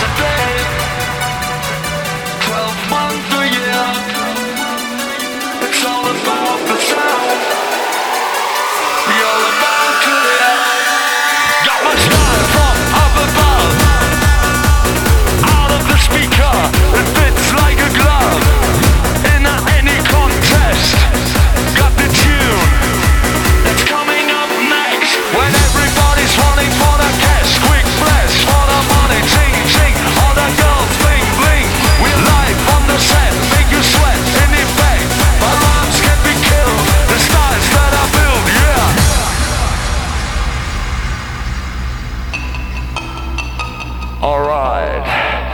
a day, 12 months a year. It's all about the sound. You're about to hear. Got my style from up above. Out of the speaker, it fits like a glove. In any contest, got the tune that's coming up next. When everybody's running for the cash, quick flash for the money, ching ching. All the girls bling bling. We're live on the set, make you sweat in effect. My rhymes can be killed, the styles that I build, yeah. Alright.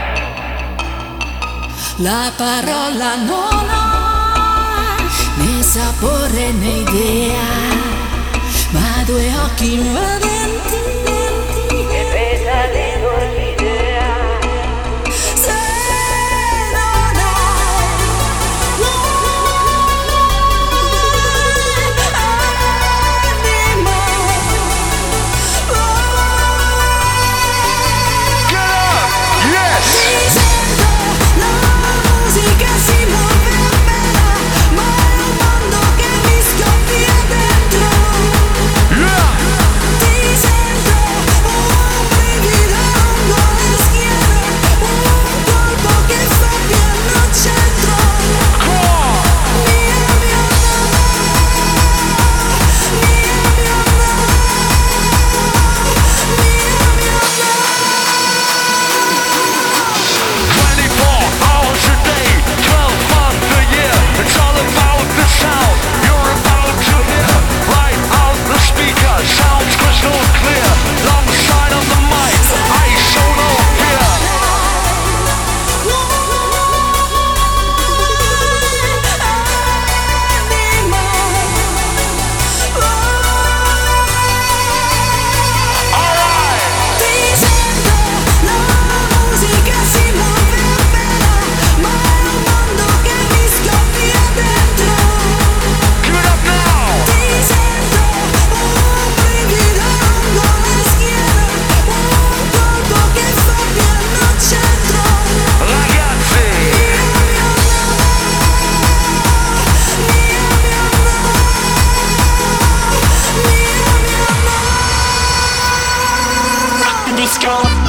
La parola non ha né sapore né idea, ma due occhi invadenti che pesa di l'idea. Se non hai l'anima, Yes! mi sento la musica si muove appena, ma è un mondo che mi scoppia dentro. Yeah! Ti sento un brivido lungo la schiena, un colpo che fa piano al centro. Come on! Mia, mia, mia, mia, mia, 24 hours a day, 12 months a year. It's all about the sound you're about to hear. Right out the speaker, sounds crystal clear. Long side of the mic, I show no fear. Alright! Ti sento, la musica si muove appena, ma è un mondo che mi scoppia dentro. Give it up now! Ti sento, un brivido lungo la schiena, un colpo che fa piano al centro. Ragazzi! Disco.